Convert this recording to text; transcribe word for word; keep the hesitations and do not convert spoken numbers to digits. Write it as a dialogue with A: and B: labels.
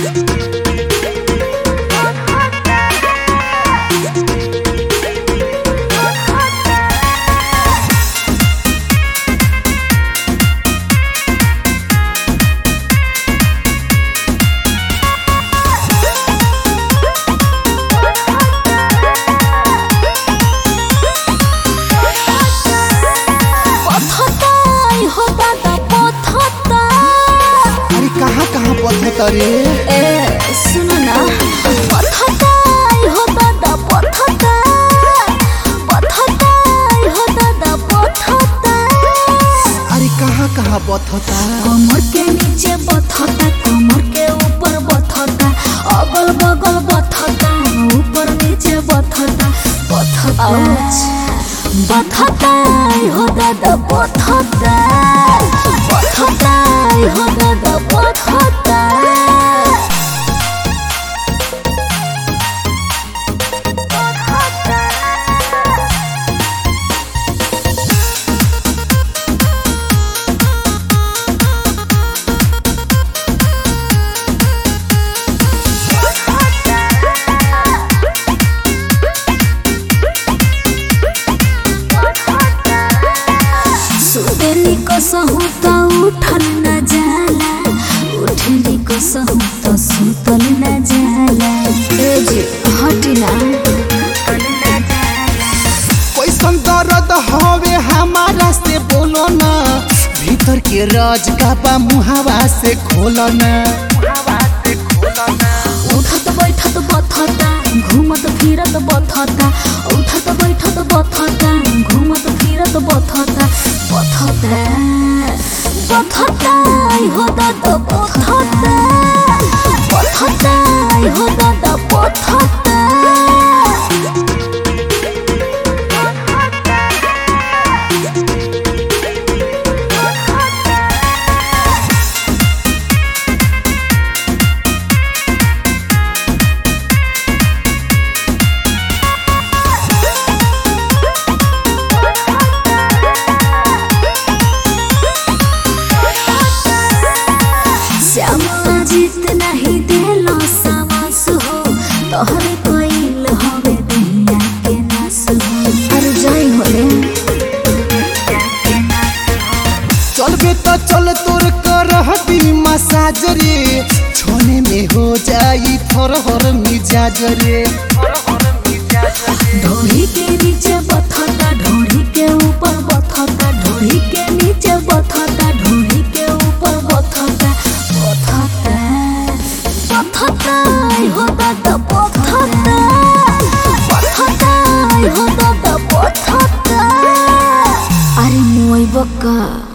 A: तरे
B: ए सुनो ना पथताई हो दादा पथता पथताई हो दादा पथता।
A: अरे कहाँ कहाँ बथता?
B: कमर के नीचे बथता, कमर के ऊपर बथता, अगल बगल बथता, ऊपर नीचे बथता बथता बथताई हो दादा बथता बथताई हो दादा बथता। सुतेली कसहु त उठल न जाला, उठली कसहु त सुतल न जाला। ए जी हटिना
A: कैसन दर्द हवे हमारा से बोलो ना, भीतर के राज का बा मुहावा से खोलो ना।
B: उठत बैठत बथता, घूमत फिरत बथता, उठत बैठत बथता, घूमत फिरत बथता बथता बथता हो दादा बथता बथता हो दादा बथता। श्यामा जीत नहीं देलो सामास हो, तोहरे कोइल हवे दुनिया के नास हो। अरे जाई होले
A: चलबे तो चल तोर करहती मसाज रे, छोने में हो जाई थरहर मिजाज रे।
B: ढोरी के नीचे बथता, ढोरी के ऊपर बथता, ढोरी के नीचे बथता, ढोरी के ऊपर बथता बथता बथता हो दादा बथता बथता हो दादा बथता। अरे मोई बक्का।